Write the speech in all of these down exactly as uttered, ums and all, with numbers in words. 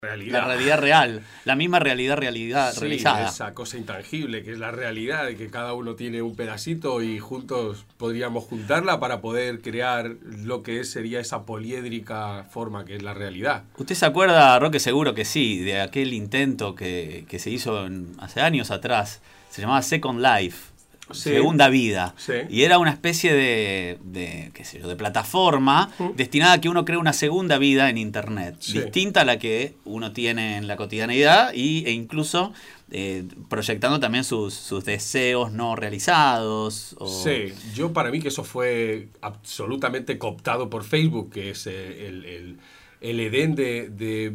realidad. La realidad real, la misma realidad, realidad Sí, realizada. esa cosa intangible que es la realidad, de que cada uno tiene un pedacito y juntos podríamos juntarla para poder crear lo que es, sería esa poliédrica forma que es la realidad. ¿Usted se acuerda, Roque? Seguro que sí, de aquel intento que, que se hizo en- hace años atrás. Se llamaba Second Life, Sí, Segunda Vida. sí. Y era una especie de, de, qué sé yo, de plataforma Mm. destinada a que uno cree una segunda vida en Internet, Sí. distinta a la que uno tiene en la cotidianeidad y, e incluso eh, proyectando también sus, sus deseos no realizados. O... Sí, yo para mí que eso fue absolutamente cooptado por Facebook, que es eh, el, el, el Edén de, de,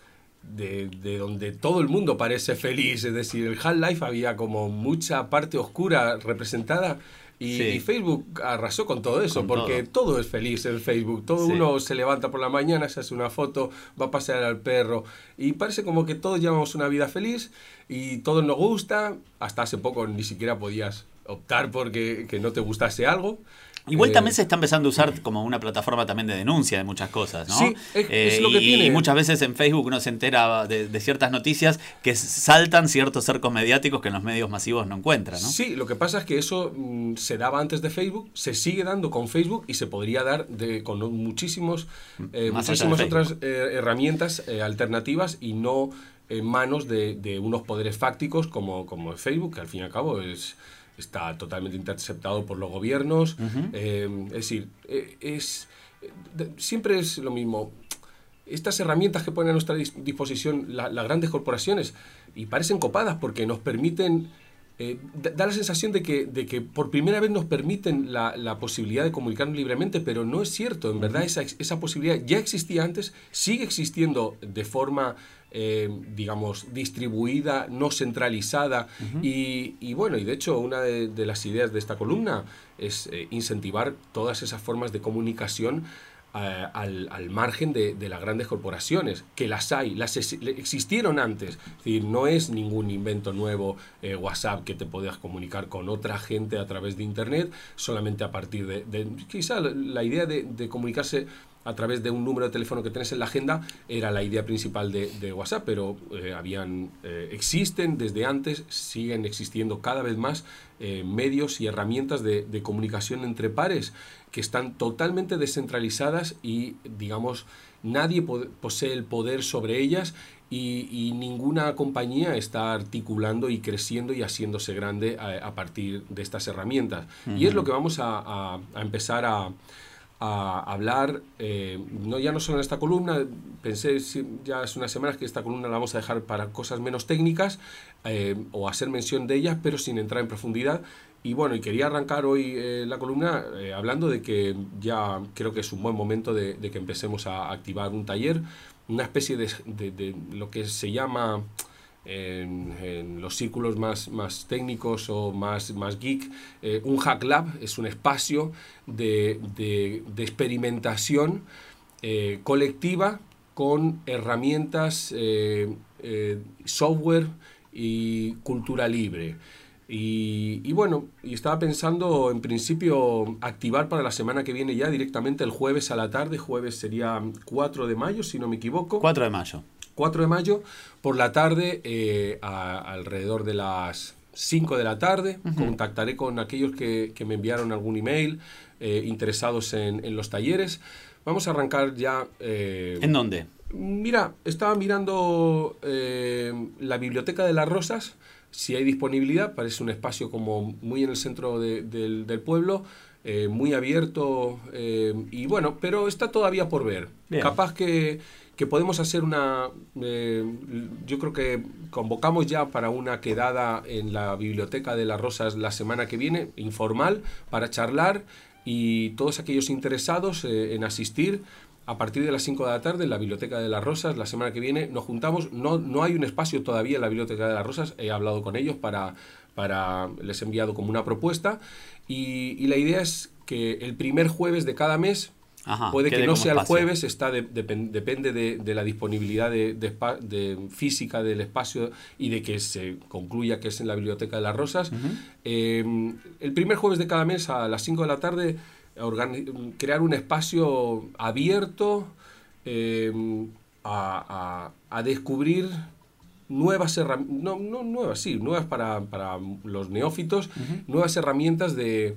de, de donde todo el mundo parece feliz. Es decir, el Half-Life había como mucha parte oscura representada y, Sí. y Facebook arrasó con todo eso, Con porque todo. todo. es feliz en Facebook. Todo Sí. uno se levanta por la mañana, se hace una foto, va a pasear al perro y parece como que todos llevamos una vida feliz y todo nos gusta. Hasta hace poco ni siquiera podías optar porque que no te gustase algo. Igual Eh, también se está empezando a usar como una plataforma también de denuncia de muchas cosas, ¿no? Sí, es- es lo y, que tiene. y muchas veces en Facebook uno se entera de, de ciertas noticias que saltan ciertos cercos mediáticos que en los medios masivos no encuentran, ¿no? Sí, lo que pasa es que eso mm, se daba antes de Facebook, se sigue dando con Facebook y se podría dar de, con muchísimos, eh, Más allá de muchísimas Facebook. otras eh, herramientas eh, alternativas y no en manos de, de unos poderes fácticos como, como Facebook, que al fin y al cabo es, está totalmente interceptado por los gobiernos. Ujú. Eh, es decir, eh, es, de- siempre es lo mismo. Estas herramientas que ponen a nuestra dis- disposición la- las grandes corporaciones y parecen copadas porque nos permiten, eh, da, da la sensación de que, de que por primera vez nos permiten la, la posibilidad de comunicarnos libremente, pero no es cierto. En verdad esa, ex- esa posibilidad ya existía antes, sigue existiendo de forma, eh, digamos, distribuida, no centralizada. y, y bueno, y de hecho una de, de las ideas de esta columna es eh, incentivar todas esas formas de comunicación a- al, al margen de, de las grandes corporaciones, que las hay, las ex- existieron antes. Es decir, no es ningún invento nuevo eh, WhatsApp que te puedas comunicar con otra gente a través de Internet, solamente a partir de... de quizá la, la idea de, de comunicarse a través de un número de teléfono que tenés en la agenda era la idea principal de, de WhatsApp, pero eh, habían eh, existen desde antes, siguen existiendo cada vez más eh, medios y herramientas de, de comunicación entre pares que están totalmente descentralizadas y, digamos, nadie po- posee el poder sobre ellas y, y ninguna compañía está articulando y creciendo y haciéndose grande a, a partir de estas herramientas. Y es lo que vamos a, a- a empezar a, a hablar, eh, no, ya no solo en esta columna, pensé si- ya hace unas semanas que esta columna la vamos a dejar para cosas menos técnicas eh, o hacer mención de ellas, pero sin entrar en profundidad. Y bueno, y quería arrancar hoy eh, la columna eh, hablando de que ya creo que es un buen momento de, de que empecemos a activar un taller, una especie de, de- de lo que se llama en, en los círculos más, más técnicos o más, más geek, eh, un Hack Lab es un espacio de, de- de experimentación eh, colectiva con herramientas, eh, eh, software y cultura libre. Y, y bueno, y estaba pensando en principio activar para la semana que viene ya directamente el jueves a la tarde, jueves sería cuatro de mayo si no me equivoco. cuatro de mayo. cuatro de mayo, por la tarde, eh, a- alrededor de las cinco de la tarde, contactaré con aquellos que, que me enviaron algún email eh, interesados en, en los talleres. Vamos a arrancar ya... eh, ¿En dónde? Mira, estaba mirando eh, la Biblioteca de las Rosas, si hay disponibilidad, parece un espacio como muy en el centro de- del, del pueblo, eh, muy abierto eh, y bueno, pero está todavía por ver. Bien. Capaz que, que podemos hacer una... eh, yo creo que convocamos ya para una quedada en la Biblioteca de las Rosas la semana que viene, informal, para charlar y todos aquellos interesados eh, en asistir. A partir de las cinco de la tarde en la Biblioteca de las Rosas, la semana que viene nos juntamos. No, no hay un espacio todavía en la Biblioteca de las Rosas, he hablado con ellos para, para les he enviado como una propuesta y, y la idea es que el primer jueves de cada mes, Ajá, puede que quede no como sea el espacio. jueves, está de- depen- depende de, de la disponibilidad de, de espa- de física del espacio y de que se concluya que es en la Biblioteca de las Rosas. Eh, el primer jueves de cada mes a las cinco de la tarde organi- crear un espacio abierto, eh, a, a, a descubrir nuevas herramientas, no, no nuevas, sí, nuevas para, para los neófitos, uh-huh. nuevas herramientas de,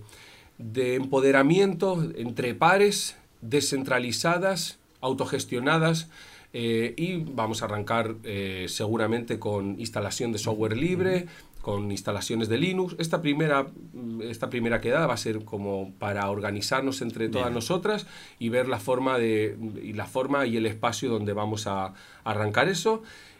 de empoderamiento entre pares, descentralizadas, autogestionadas, eh, y vamos a arrancar eh, seguramente con instalación de software libre, uh-huh. con instalaciones de Linux. Esta primera, esta primera quedada va a ser como para organizarnos entre todas Bien. nosotras y ver la forma, de, y la forma y el espacio donde vamos a arrancar eso.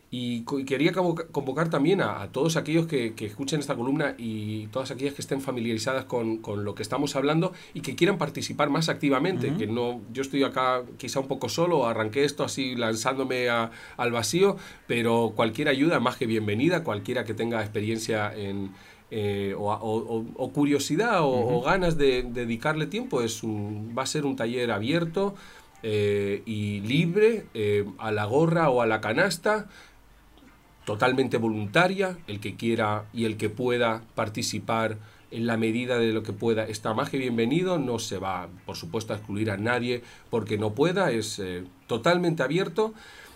Y quería convocar también a, a todos aquellos que, que escuchen esta columna y todas aquellas que estén familiarizadas con, con lo que estamos hablando y que quieran participar más activamente. Uh-huh. Que no, yo estoy acá quizá un poco solo, arranqué esto así lanzándome a, al vacío, pero cualquier ayuda más que bienvenida, cualquiera que tenga experiencia en, eh, o, o, o curiosidad o, uh-huh. o ganas de, de dedicarle tiempo, es un, va a ser un taller abierto eh, y libre, eh, a la gorra o a la canasta, totalmente voluntaria. El que quiera y el que pueda participar en la medida de lo que pueda está más que bienvenido. No se va, por supuesto, a excluir a nadie porque no pueda. Es eh, totalmente abierto.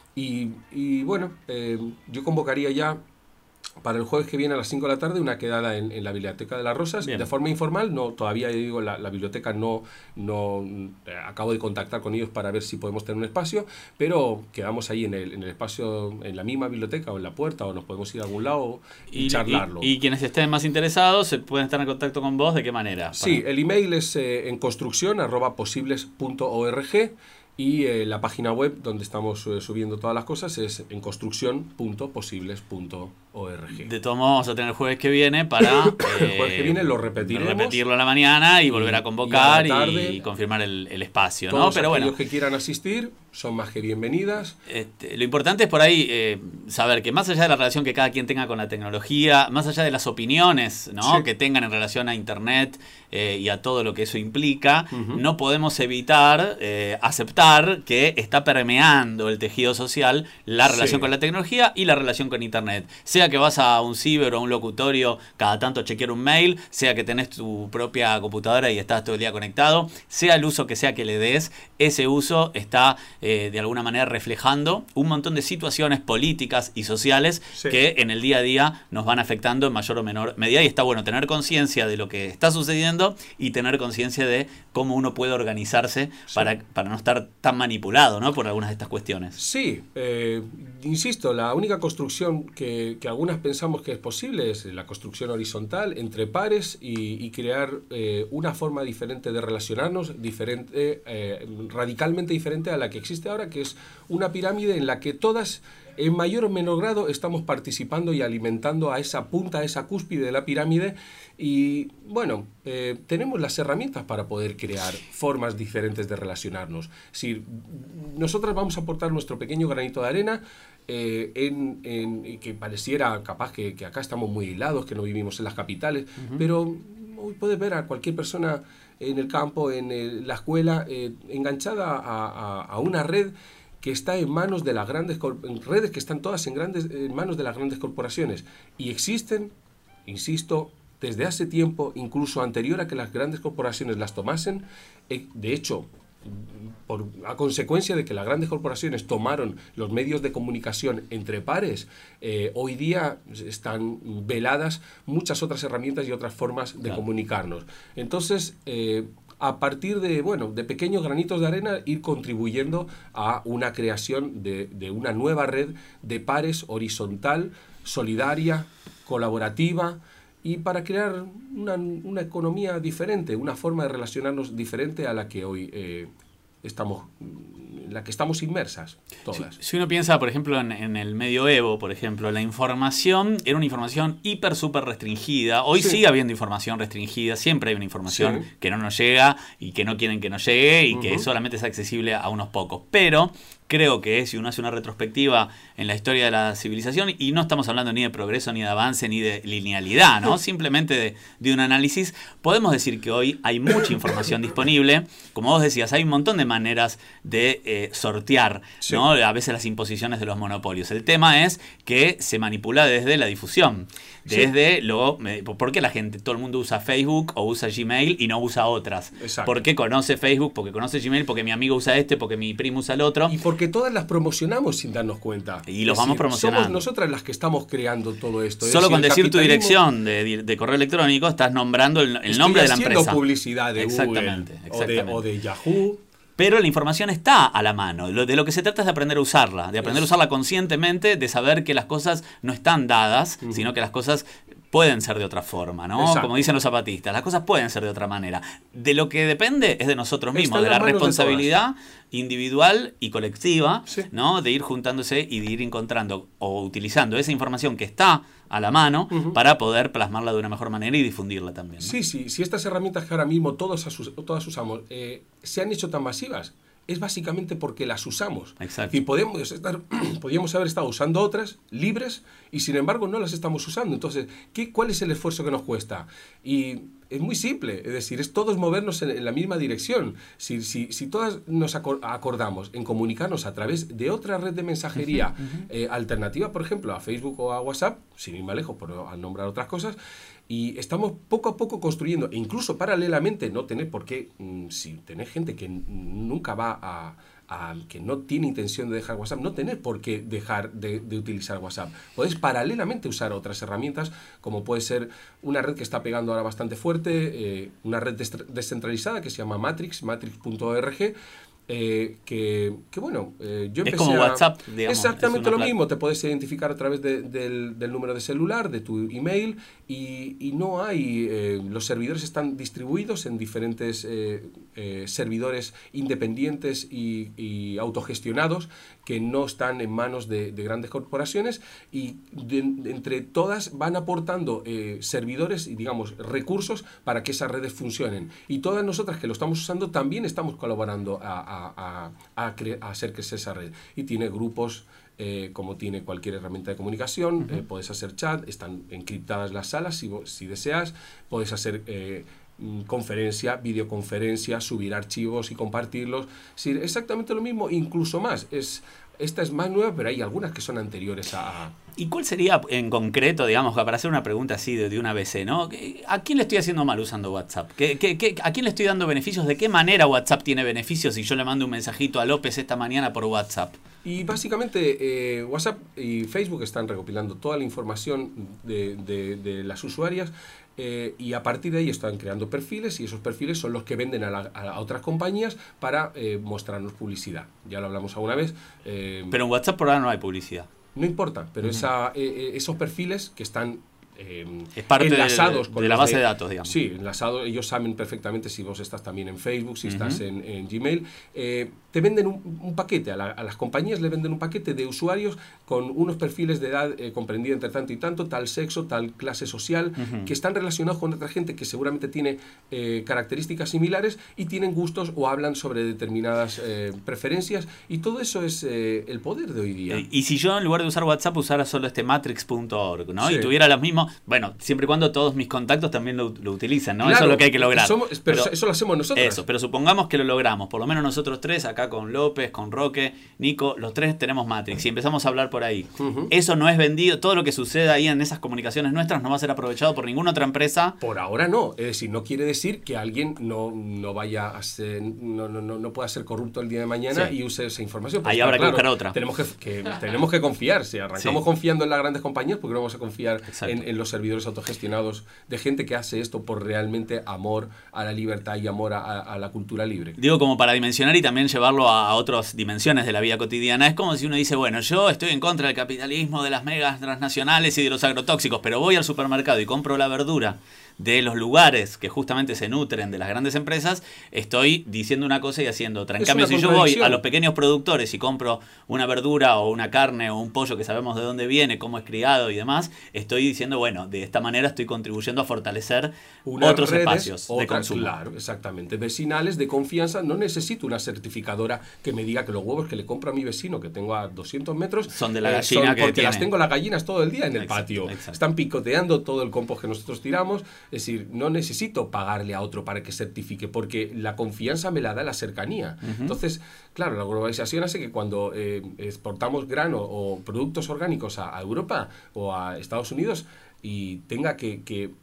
Y, y bueno, eh, yo convocaría ya para el jueves que viene a las cinco de la tarde una quedada en, en la Biblioteca de las Rosas. Bien. De forma informal. No, todavía digo, la, la biblioteca no, no eh, acabo de contactar con ellos para ver si podemos tener un espacio, pero quedamos ahí en el, en el espacio, en la misma biblioteca o en la puerta, o nos podemos ir a algún lado y, y charlarlo. Y, y quienes estén más interesados se pueden estar en contacto con vos. ¿De qué manera? Sí, para... el email es eh, en construcción arroba posibles punto org. Y eh, la página web donde estamos eh, subiendo todas las cosas es en construcción punto posibles punto org. De todos modos, vamos a tener el jueves que viene para eh, el jueves que viene lo repetiremos, repetirlo a la mañana y, y volver a convocar y, a tarde, y confirmar el, el espacio. Todos, ¿no? Pero aquellos bueno, que quieran asistir son más que bienvenidas. Este, lo importante es por ahí eh, saber que más allá de la relación que cada quien tenga con la tecnología, más allá de las opiniones, ¿no? Sí. que tengan en relación a Internet eh, y a todo lo que eso implica, uh-huh. no podemos evitar eh, aceptar que está permeando el tejido social la relación sí. con la tecnología y la relación con Internet. Sea que vas a un ciber o a un locutorio cada tanto a chequear un mail, sea que tenés tu propia computadora y estás todo el día conectado, sea el uso que sea que le des, ese uso está eh, de alguna manera reflejando un montón de situaciones políticas y sociales sí. que en el día a día nos van afectando en mayor o menor medida, y está bueno tener conciencia de lo que está sucediendo y tener conciencia de cómo uno puede organizarse sí. para, para no estar tan manipulado, ¿no? por algunas de estas cuestiones. Sí, eh, insisto, la única construcción que, que algunas pensamos que es posible es la construcción horizontal entre pares y, y crear eh, una forma diferente de relacionarnos, diferente, eh, radicalmente diferente a la que existe ahora, que es una pirámide en la que todas, en mayor o menor grado, estamos participando y alimentando a esa punta, a esa cúspide de la pirámide. Y bueno, eh, tenemos las herramientas para poder crear formas diferentes de relacionarnos. Si nosotros vamos a aportar nuestro pequeño granito de arena, eh, en, en, que pareciera capaz que, que acá estamos muy aislados, que no vivimos en las capitales, uh-huh. pero hoy puedes ver a cualquier persona en el campo, en el, la escuela, eh, enganchada a, a, a una red que está en manos de las grandes redes que están todas en grandes en manos de las grandes corporaciones, y existen, insisto, desde hace tiempo, incluso anterior a que las grandes corporaciones las tomasen. Eh, de hecho, por, a consecuencia de que las grandes corporaciones tomaron los medios de comunicación entre pares, eh, hoy día están veladas muchas otras herramientas y otras formas de claro. comunicarnos. Entonces, eh, a partir de, bueno, de pequeños granitos de arena, ir contribuyendo a una creación de, de una nueva red de pares horizontal, solidaria, colaborativa, y para crear una, una economía diferente, una forma de relacionarnos diferente a la que hoy eh, estamos, en la que estamos inmersas todas. Si, si uno piensa, por ejemplo, en, en el medioevo, por ejemplo, la información era una información hiper, súper restringida. Hoy sí. sigue habiendo información restringida, siempre hay una información sí. que no nos llega y que no quieren que nos llegue y uh-huh. que solamente es accesible a unos pocos. Pero creo que si uno hace una retrospectiva en la historia de la civilización, y no estamos hablando ni de progreso, ni de avance, ni de linealidad, ¿no? Simplemente de, de un análisis, podemos decir que hoy hay mucha información disponible. Como vos decías, hay un montón de maneras de eh, sortear, sí. ¿no? A veces las imposiciones de los monopolios. El tema es que se manipula desde la difusión. Desde sí. luego, ¿por qué la gente, todo el mundo usa Facebook o usa Gmail y no usa otras? Exacto. ¿Por qué conoce Facebook? Porque conoce Gmail, porque mi amigo usa este, porque mi primo usa el otro. ¿Y por porque todas las promocionamos sin darnos cuenta. Y los es vamos decir, promocionando. Somos nosotras las que estamos creando todo esto. Es Solo decir, con decir tu capitalismo... dirección de, de correo electrónico estás nombrando el, el nombre de la empresa. Estoy haciendo publicidad de exactamente, Google exactamente. O, de, o de Yahoo. Pero la información está a la mano. Lo, de lo que se trata es de aprender a usarla, de aprender a usarla conscientemente, de saber que las cosas no están dadas, uh-huh. sino que las cosas pueden ser de otra forma, ¿no? Exacto. Como dicen los zapatistas, las cosas pueden ser de otra manera. De lo que depende es de nosotros mismos, de la responsabilidad individual y colectiva, sí. ¿no? De ir juntándose y de ir encontrando o utilizando esa información que está a la mano uh-huh. para poder plasmarla de una mejor manera y difundirla también, ¿no? Sí, sí, si estas herramientas que ahora mismo todos asus, todas usamos eh, se han hecho tan masivas, es básicamente porque las usamos. Exacto. Y podemos estar, podríamos haber estado usando otras libres y sin embargo no las estamos usando. Entonces, ¿qué, ¿cuál es el esfuerzo que nos cuesta? Y es muy simple, es decir, es todos movernos en, en la misma dirección. Si, si, si todas nos acordamos en comunicarnos a través de otra red de mensajería uh-huh, uh-huh. Eh, alternativa, por ejemplo, a Facebook o a WhatsApp, sin ir más lejos, pero al nombrar otras cosas, y estamos poco a poco construyendo, e incluso paralelamente, no tener por qué, mmm, si tenés gente que nunca va a, a, que no tiene intención de dejar WhatsApp, no tener por qué dejar de, de utilizar WhatsApp. Podés paralelamente usar otras herramientas, como puede ser una red que está pegando ahora bastante fuerte, eh, una red descentralizada que se llama Matrix, matrix punto org, Eh, que, que bueno, eh, yo empecé es como a, WhatsApp, digamos. Exactamente lo mismo, te puedes identificar a través de, del, del número de celular, de tu email, y, y no hay, eh, los servidores están distribuidos en diferentes eh, eh, servidores independientes y, y autogestionados que no están en manos de, de grandes corporaciones, y de, de, entre todas van aportando eh, servidores y, digamos, recursos para que esas redes funcionen. Y todas nosotras que lo estamos usando también estamos colaborando a, a A, a, a hacer que sea esa red. Y tiene grupos eh, como tiene cualquier herramienta de comunicación, uh-huh. eh, puedes hacer chat, están encriptadas las salas si, si deseas, puedes hacer eh, conferencia, videoconferencia, subir archivos y compartirlos. Sí, exactamente lo mismo, incluso más. Es, esta es más nueva, pero hay algunas que son anteriores a... ¿Y cuál sería en concreto, digamos, para hacer una pregunta así de, de una A B C, ¿no? ¿A quién le estoy haciendo mal usando WhatsApp? ¿Qué, qué, qué, ¿A quién le estoy dando beneficios? ¿De qué manera WhatsApp tiene beneficios si yo le mando un mensajito a López esta mañana por WhatsApp? Y básicamente eh, WhatsApp y Facebook están recopilando toda la información de, de, de las usuarias, eh, y a partir de ahí están creando perfiles, y esos perfiles son los que venden a, la, a otras compañías para eh, mostrarnos publicidad. Ya lo hablamos alguna vez. Eh, Pero en WhatsApp por ahora no hay publicidad. No importa, pero uh-huh. esa, eh, esos perfiles que están eh, es parte enlazados de, con de la base de, de datos, digamos. Sí, enlazados. Ellos saben perfectamente si vos estás también en Facebook, si uh-huh. estás en, en Gmail. Eh, te venden un, un paquete, a, la, a las compañías le venden un paquete de usuarios con unos perfiles de edad eh, comprendida entre tanto y tanto, tal sexo, tal clase social, uh-huh. que están relacionados con otra gente que seguramente tiene eh, características similares y tienen gustos o hablan sobre determinadas eh, preferencias, y todo eso es eh, el poder de hoy día. Eh, y si yo en lugar de usar WhatsApp usara solo este matrix punto org, ¿no? Sí. Y tuviera los mismos, bueno, siempre y cuando todos mis contactos también lo, lo utilizan, ¿no? Claro, eso es lo que hay que lograr. Somos, pero, pero eso lo hacemos nosotros. Eso, pero supongamos que lo logramos, por lo menos nosotros tres, acá con López, con Roque, Nico, los tres tenemos Matrix y empezamos a hablar por ahí. Uh-huh. Eso no es vendido, todo lo que suceda ahí en esas comunicaciones nuestras no va a ser aprovechado por ninguna otra empresa. Por ahora no, es decir, no quiere decir que alguien no, no vaya a ser, no, no, no pueda ser corrupto el día de mañana, sí. y use esa información. Ahí habrá claro, que buscar otra. Tenemos que, que, tenemos que confiar, si arrancamos sí. confiando en las grandes compañías, porque no vamos a confiar en, en los servidores autogestionados de gente que hace esto por realmente amor a la libertad y amor a, a la cultura libre. Digo, como para dimensionar y también llevarlo a, a otras dimensiones de la vida cotidiana. Es como si uno dice, bueno, yo estoy en contra del capitalismo, de las megas transnacionales y de los agrotóxicos, pero voy al supermercado y compro la verdura de los lugares que justamente se nutren de las grandes empresas, estoy diciendo una cosa y haciendo otra. En cambio, si yo voy a los pequeños productores y compro una verdura o una carne o un pollo que sabemos de dónde viene, cómo es criado y demás, estoy diciendo, bueno, de esta manera estoy contribuyendo a fortalecer unas otros redes, espacios de otras, consumo. Claro, exactamente. Vecinales de confianza. No necesito una certificadora que me diga que los huevos que le compro a mi vecino, que tengo a doscientos metros, son de la gallina, eh, son que porque tiene. las tengo las gallinas todo el día en el exacto, patio. Exacto. Están picoteando todo el compost que nosotros tiramos. Es decir, no necesito pagarle a otro para que certifique, porque la confianza me la da la cercanía. Uh-huh. Entonces, claro, la globalización hace que cuando eh, exportamos grano o productos orgánicos a, a Europa o a Estados Unidos y tenga que, que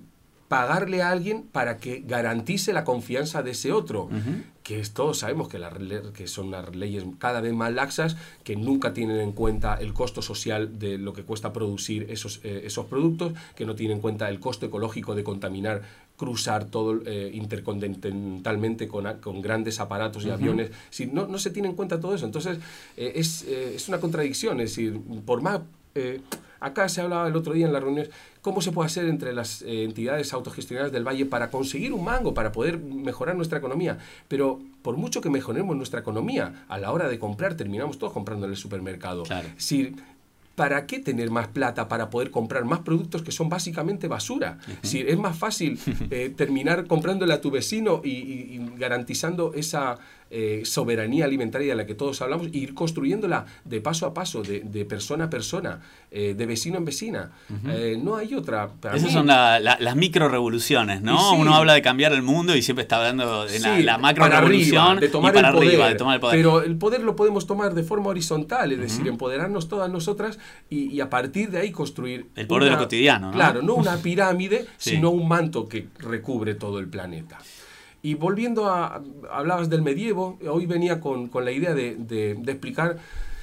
pagarle a alguien para que garantice la confianza de ese otro. Uh-huh. Que es, todos sabemos que, la, que son unas leyes cada vez más laxas, que nunca tienen en cuenta el costo social de lo que cuesta producir esos, eh, esos productos, que no tienen en cuenta el costo ecológico de contaminar, cruzar todo eh, intercontinentalmente con, con grandes aparatos y uh-huh. aviones. Si no, no se tiene en cuenta todo eso. Entonces, eh, es, eh, es una contradicción. Es decir, por más... Eh, acá se hablaba el otro día en las reuniones cómo se puede hacer entre las eh, entidades autogestionadas del Valle para conseguir un mango, para poder mejorar nuestra economía. Pero por mucho que mejoremos nuestra economía, a la hora de comprar terminamos todos comprando en el supermercado. Claro. Si, ¿para qué tener más plata para poder comprar más productos que son básicamente basura? Uh-huh. Si es más fácil eh, terminar comprándole a tu vecino y, y, y garantizando esa eh, soberanía alimentaria de la que todos hablamos, e ir construyéndola de paso a paso, de, de persona a persona, eh, de vecino en vecina. Uh-huh. Eh, no hay otra. Para Esas mí, son la, la, las micro revoluciones, ¿no? Sí. Uno habla de cambiar el mundo y siempre está hablando de la, sí, la macro revolución, de tomar y para el poder, arriba, de tomar el poder. Pero el poder lo podemos tomar de forma horizontal, es uh-huh. decir, empoderarnos todas nosotras y, y a partir de ahí construir el poder una, de lo cotidiano, ¿no? Claro, no una pirámide, sí. sino un manto que recubre todo el planeta. Y volviendo a, hablabas del medievo, hoy venía con, con la idea de, de, de explicar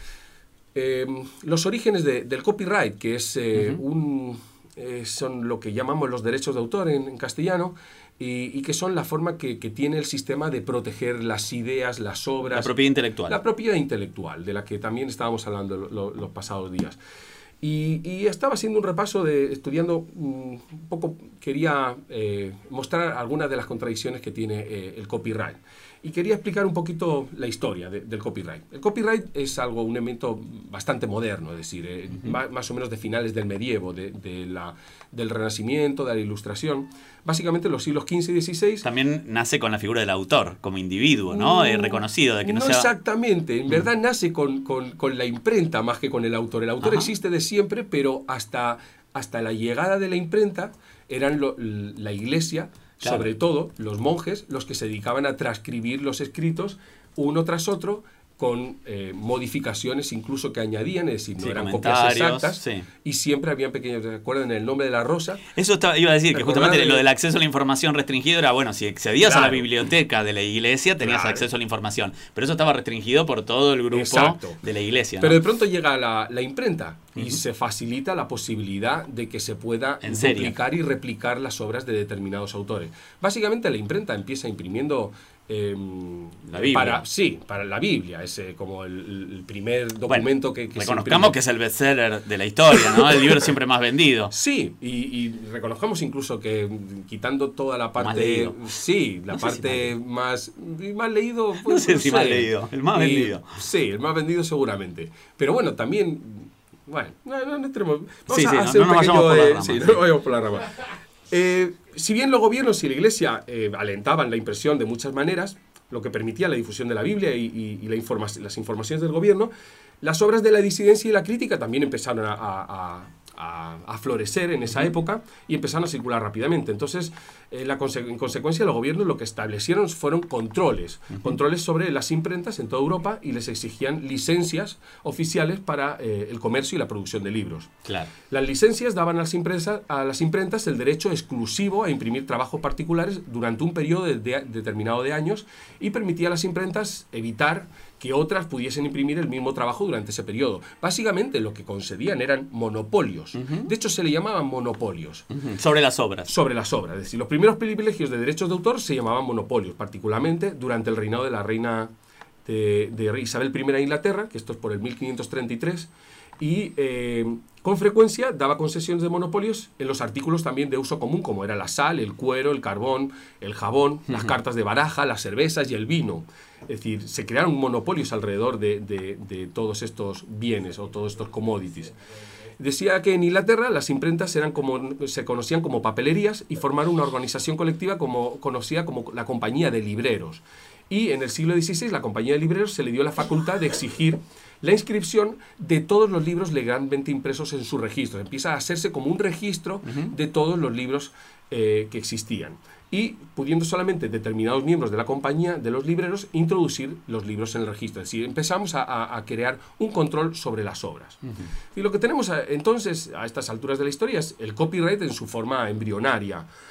eh, los orígenes de, del copyright, que es eh, uh-huh. un, eh, son lo que llamamos los derechos de autor en, en castellano, y, y que son la forma que, que tiene el sistema de proteger las ideas, las obras. La propiedad intelectual. La propiedad intelectual, de la que también estábamos hablando lo, lo, los pasados días. Y, y estaba haciendo un repaso, de estudiando un poco, quería eh, mostrar algunas de las contradicciones que tiene eh, el copyright. Y quería explicar un poquito la historia de, del copyright. El copyright es algo, un elemento bastante moderno, es decir, eh, uh-huh. más, más o menos de finales del medievo, de, de la, del Renacimiento, de la Ilustración. Básicamente los siglos quince y dieciséis. También nace con la figura del autor, como individuo, ¿no? no eh, reconocido. De que no, no sea... exactamente. En uh-huh. verdad nace con, con, con la imprenta más que con el autor. El autor uh-huh. existe de siempre, pero hasta, hasta la llegada de la imprenta eran lo, la iglesia... Claro. Sobre todo los monjes, los que se dedicaban a transcribir los escritos uno tras otro con eh, modificaciones incluso que añadían, es decir, no sí, eran copias exactas, sí. y siempre habían pequeños, ¿recuerdan el nombre de la rosa? Eso estaba, iba a decir, que justamente de... lo del acceso a la información restringido era, bueno, si accedías claro. a la biblioteca de la iglesia tenías claro. acceso a la información, pero eso estaba restringido por todo el grupo Exacto. de la iglesia, ¿no? Pero de pronto llega la, la imprenta y uh-huh. se facilita la posibilidad de que se pueda duplicar y replicar las obras de determinados autores. Básicamente la imprenta empieza imprimiendo Eh, la Biblia. Para, sí, para la Biblia, es eh, como el, el primer documento bueno, que, que reconozcamos que es el bestseller de la historia, ¿no? El libro siempre más vendido. Sí, y, y reconozcamos incluso que quitando toda la parte... Sí, la no parte si más, más leído... Pues, no sé no si sé. más leído, el más y, vendido. Sí, el más vendido seguramente. Pero bueno, también... Bueno, no, no, no tenemos... Vamos sí, a sí, hacer no, no un pequeño... nos vayamos por la de, rama. Sí, no nos vayamos por la rama. Eh, si bien los gobiernos y la iglesia eh, alentaban la impresión de muchas maneras, lo que permitía la difusión de la Biblia y, y, y la informa las informaciones del gobierno, las obras de la disidencia y la crítica también empezaron a, a, a, a florecer en esa época y empezaron a circular rápidamente. Entonces, eh, la conse en consecuencia, los gobiernos lo que establecieron fueron controles, uh-huh. controles sobre las imprentas en toda Europa y les exigían licencias oficiales para eh, el comercio y la producción de libros. Claro. Las licencias daban a las, impresas, a las imprentas el derecho exclusivo a imprimir trabajos particulares durante un periodo de, de, determinado de años y permitía a las imprentas evitar que otras pudiesen imprimir el mismo trabajo durante ese periodo. Básicamente lo que concedían eran monopolios. Uh-huh. De hecho, se le llamaban monopolios. Uh-huh. Sobre las obras. Sobre las obras. Es decir, los primeros privilegios de derechos de autor se llamaban monopolios, particularmente durante el reinado de la reina de, de Isabel primera de Inglaterra, que esto es por el mil quinientos treinta y tres, y eh, con frecuencia daba concesiones de monopolios en los artículos también de uso común, como era la sal, el cuero, el carbón, el jabón, uh-huh. las cartas de baraja, las cervezas y el vino. Es decir, se crearon monopolios alrededor de, de, de todos estos bienes o todos estos commodities. Decía que en Inglaterra las imprentas eran como, se conocían como papelerías y formaron una organización colectiva como, conocida como la Compañía de Libreros. Y en el siglo dieciséis la Compañía de Libreros se le dio la facultad de exigir la inscripción de todos los libros legalmente impresos en su registro. Empieza a hacerse como un registro uh-huh. de todos los libros eh, que existían. Y pudiendo solamente determinados miembros de la compañía, de los libreros, introducir los libros en el registro. Es decir, empezamos a, a, a crear un control sobre las obras. Uh-huh. Y lo que tenemos a, entonces, a estas alturas de la historia, es el copyright en su forma embrionaria.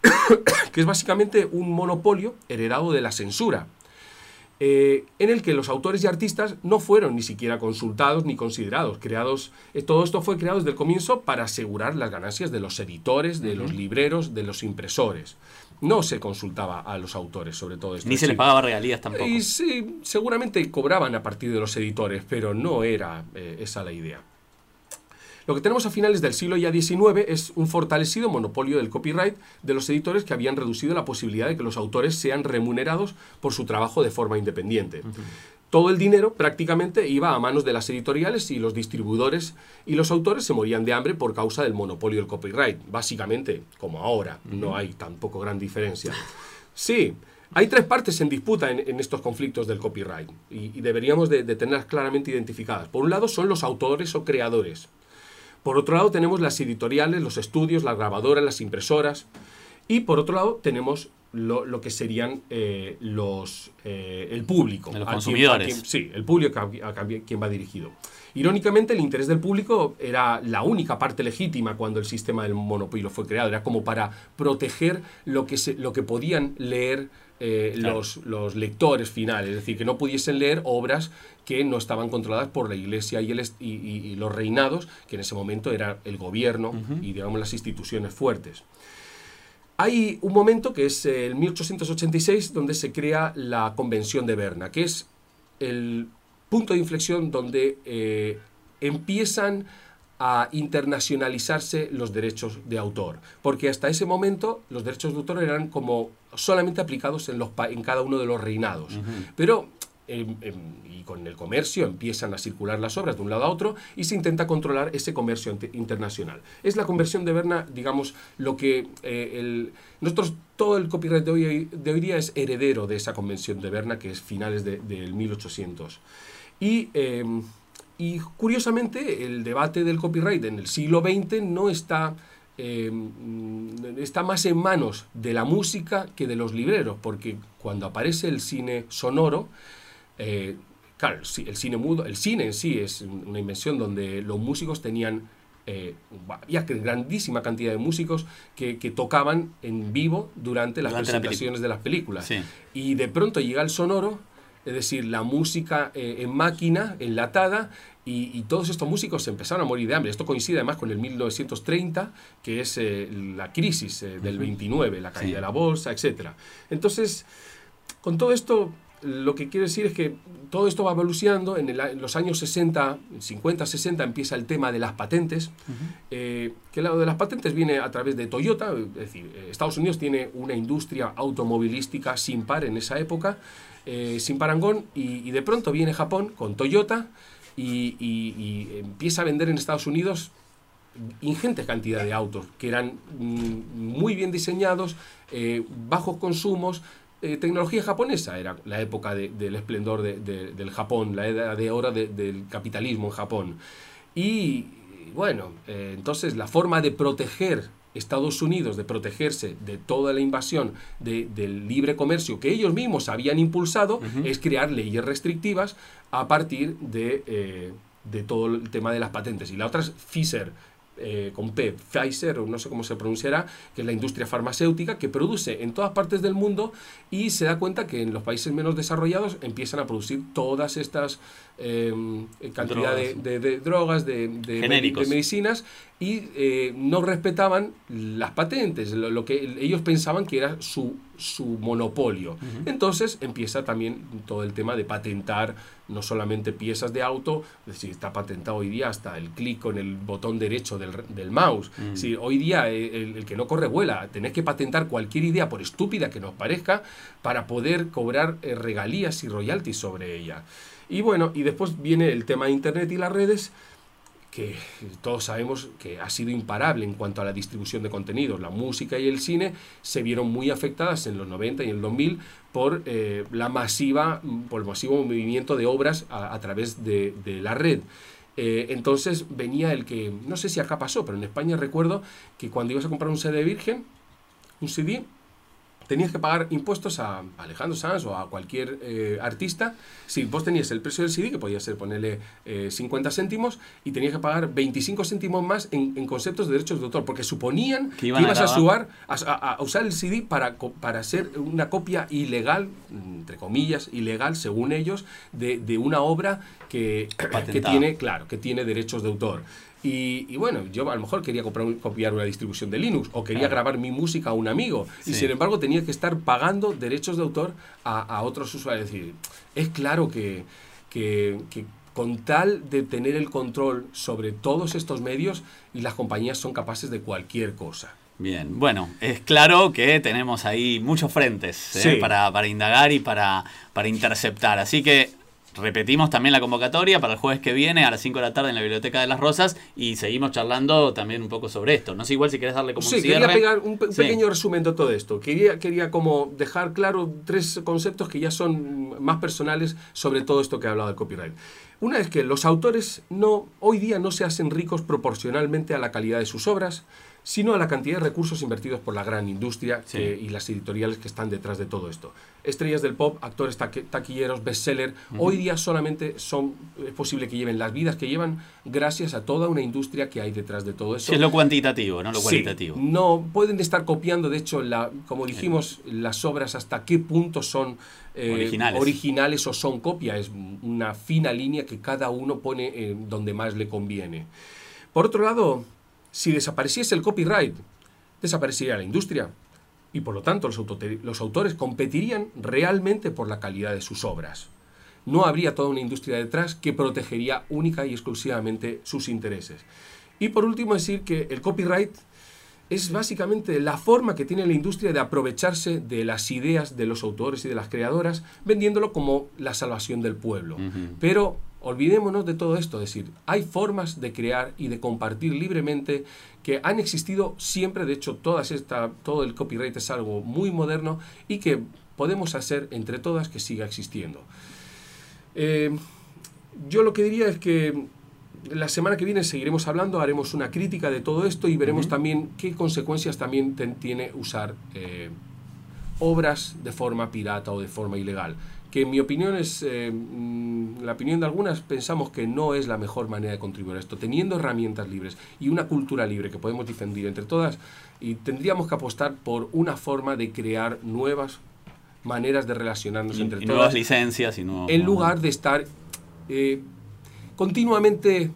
que es básicamente un monopolio heredado de la censura, eh, en el que los autores y artistas no fueron ni siquiera consultados ni considerados. Creados, eh, todo esto fue creado desde el comienzo para asegurar las ganancias de los editores, de uh-huh. los libreros, de los impresores. No se consultaba a los autores sobre todo esto. Ni se les pagaba regalías tampoco. Y sí, seguramente cobraban a partir de los editores, pero no era eh, esa la idea. Lo que tenemos a finales del siglo ya diecinueve es un fortalecido monopolio del copyright de los editores que habían reducido la posibilidad de que los autores sean remunerados por su trabajo de forma independiente. Uh-huh. Todo el dinero prácticamente iba a manos de las editoriales y los distribuidores, y los autores se morían de hambre por causa del monopolio del copyright. Básicamente, como ahora, uh-huh. no hay tampoco gran diferencia. Sí, hay tres partes en disputa en, en estos conflictos del copyright y, y deberíamos de, de tenerlas claramente identificadas. Por un lado son los autores o creadores. Por otro lado tenemos las editoriales, los estudios, las grabadoras, las impresoras. Y por otro lado tenemos lo, lo que serían eh, los, eh, el público. Los consumidores. Quien, quien, sí, el público a, a, a quien va dirigido. Irónicamente, el interés del público era la única parte legítima cuando el sistema del monopolio fue creado. Era como para proteger lo que, se, lo que podían leer eh, claro. los, los lectores finales. Es decir, que no pudiesen leer obras que no estaban controladas por la Iglesia y, el, y, y, y los reinados, que en ese momento era el gobierno uh-huh. y, digamos, las instituciones fuertes. Hay un momento que es el mil ochocientos ochenta y seis, donde se crea la Convención de Berna, que es el punto de inflexión donde eh, empiezan a internacionalizarse los derechos de autor, porque hasta ese momento los derechos de autor eran como solamente aplicados en, los, en cada uno de los reinados, uh-huh. pero eh, eh, y con el comercio empiezan a circular las obras de un lado a otro y se intenta controlar ese comercio internacional. Es la Convención de Berna, digamos, lo que eh, el, nosotros, todo el copyright de hoy, de hoy día es heredero de esa Convención de Berna, que es finales de, del mil ochocientos. Y, eh, y curiosamente el debate del copyright en el siglo veinte no está, eh, está más en manos de la música que de los libreros, porque cuando aparece el cine sonoro, eh, claro, el cine mudo, el cine en sí es una invención donde los músicos tenían, eh, había grandísima cantidad de músicos que, que tocaban en vivo durante las durante presentaciones la de las películas. Sí. Y de pronto llega el sonoro, es decir, la música eh, en máquina, enlatada, y, y todos estos músicos empezaron a morir de hambre. Esto coincide además con el mil novecientos treinta, que es eh, la crisis eh, del veintinueve, la caída sí. de la bolsa, etcétera. Entonces, con todo esto, lo que quiero decir es que todo esto va evolucionando. En, el, en los años sesenta, cincuenta, sesenta, empieza el tema de las patentes, uh-huh. eh, que el lado de las patentes viene a través de Toyota. Es decir, Estados Unidos tiene una industria automovilística sin par en esa época, Eh, sin parangón, y, y de pronto viene Japón con Toyota y, y, y empieza a vender en Estados Unidos ingente cantidad de autos que eran mm, muy bien diseñados, eh, bajos consumos, eh, tecnología japonesa. Era la época de, del esplendor de, de, del Japón, la edad de oro de, del capitalismo en Japón. Y bueno, eh, entonces la forma de proteger Estados Unidos, de protegerse de toda la invasión de, del libre comercio que ellos mismos habían impulsado, uh-huh. es crear leyes restrictivas a partir de, eh, de todo el tema de las patentes. Y la otra es Pfizer, eh, con P, Pfizer, o no sé cómo se pronunciará, que es la industria farmacéutica que produce en todas partes del mundo y se da cuenta que en los países menos desarrollados empiezan a producir todas estas eh, cantidad drogas. De, de, de drogas, de, de, Genéricos. de medicinas, y eh, no respetaban las patentes, lo, lo que ellos pensaban que era su, su monopolio. Uh-huh. Entonces empieza también todo el tema de patentar no solamente piezas de auto, es decir, está patentado hoy día hasta el clic con el botón derecho del, del mouse. Uh-huh. Es decir, hoy día el, el que no corre vuela. Tenés que patentar cualquier idea, por estúpida que nos parezca, para poder cobrar eh, regalías y royalties sobre ella. Y bueno, y después viene el tema de Internet y las redes, que todos sabemos que ha sido imparable en cuanto a la distribución de contenidos. La música y el cine se vieron muy afectadas en los noventa y en el dos mil por, eh, la masiva, por el masivo movimiento de obras a, a través de, de la red. Eh, entonces venía el que, no sé si acá pasó, pero en España recuerdo que cuando ibas a comprar un C D virgen, un C D, tenías que pagar impuestos a Alejandro Sanz o a cualquier eh, artista. Si vos tenías el precio del C D, que podía ser ponerle eh, cincuenta céntimos, y tenías que pagar veinticinco céntimos más en, en conceptos de derechos de autor, porque suponían que, que ibas a, a, subar, a, a, a usar el C D para, para hacer una copia ilegal, entre comillas, ilegal según ellos, de, de una obra que, que tiene, claro, que tiene derechos de autor. Y, y bueno, yo a lo mejor quería comprar un, copiar una distribución de Linux o quería claro. grabar mi música a un amigo sí. y sin embargo tenía que estar pagando derechos de autor a, a otros usuarios. Es decir, es claro que, que, que con tal de tener el control sobre todos estos medios, y las compañías son capaces de cualquier cosa. Bien, bueno, es claro que tenemos ahí muchos frentes ¿eh? sí. para, para indagar y para, para interceptar. Así que repetimos también la convocatoria para el jueves que viene a las cinco de la tarde en la Biblioteca de las Rosas y seguimos charlando también un poco sobre esto. No sé igual si querés darle como sí, un cierre. Sí, quería pegar un, pe un sí. pequeño resumen de todo esto. Quería, quería como dejar claro tres conceptos que ya son más personales sobre todo esto que he hablado del copyright. Una es que los autores no, hoy día no se hacen ricos proporcionalmente a la calidad de sus obras, sino a la cantidad de recursos invertidos por la gran industria sí. que, y las editoriales que están detrás de todo esto. Estrellas del pop, actores taquilleros, bestseller, uh-huh. hoy día solamente son, es posible que lleven las vidas que llevan gracias a toda una industria que hay detrás de todo eso. Sí, es lo cuantitativo, no lo sí, cualitativo. No pueden estar copiando, de hecho, la, como dijimos, sí. las obras hasta qué punto son eh, originales. originales o son copia. Es una fina línea que cada uno pone eh, donde más le conviene. Por otro lado, si desapareciese el copyright, desaparecería la industria y por lo tanto los, los autores competirían realmente por la calidad de sus obras. No habría toda una industria detrás que protegería única y exclusivamente sus intereses. Y por último decir que el copyright es básicamente la forma que tiene la industria de aprovecharse de las ideas de los autores y de las creadoras, vendiéndolo como la salvación del pueblo. Uh-huh. Pero olvidémonos de todo esto, es decir, hay formas de crear y de compartir libremente que han existido siempre. De hecho, todas esta, todo el copyright es algo muy moderno y que podemos hacer entre todas que siga existiendo. Eh, yo lo que diría es que la semana que viene seguiremos hablando, haremos una crítica de todo esto y veremos uh-huh. también qué consecuencias también ten, tiene usar eh, obras de forma pirata o de forma ilegal. Que en mi opinión es, eh, la opinión de algunas, pensamos que no es la mejor manera de contribuir a esto. Teniendo herramientas libres y una cultura libre que podemos difundir entre todas, y tendríamos que apostar por una forma de crear nuevas maneras de relacionarnos y, entre y todas. Nuevas licencias y nuevos... En lugar de estar eh, continuamente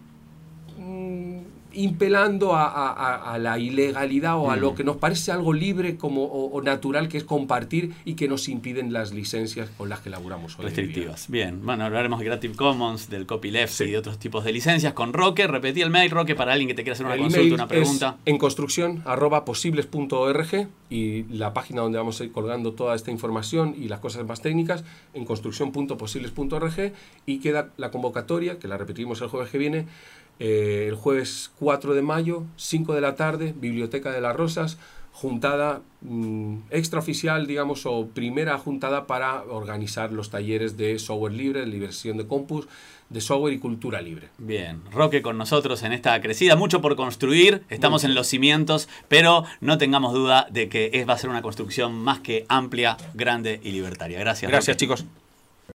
impelando a, a, a la ilegalidad o a mm. lo que nos parece algo libre como, o, o natural, que es compartir, y que nos impiden las licencias con las que elaboramos hoy. Restrictivas. Bien, bueno, hablaremos de Creative Commons, del copyleft sí. y de otros tipos de licencias con Roque. Repetí el mail, Roque, para alguien que te quiera hacer una el consulta, una pregunta. Es en construcción arroba posibles punto org, y la página donde vamos a ir colgando toda esta información y las cosas más técnicas en construcción punto posibles punto org, y queda la convocatoria, que la repetimos el jueves que viene. Eh, el jueves cuatro de mayo, cinco de la tarde, Biblioteca de las Rosas, juntada mmm, extraoficial, digamos, o primera juntada para organizar los talleres de software libre, de liberación de compus, de software y cultura libre. Bien, Roque con nosotros en esta crecida, mucho por construir, estamos en los cimientos, pero no tengamos duda de que es, va a ser una construcción más que amplia, grande y libertaria. Gracias. Gracias, Roque. chicos.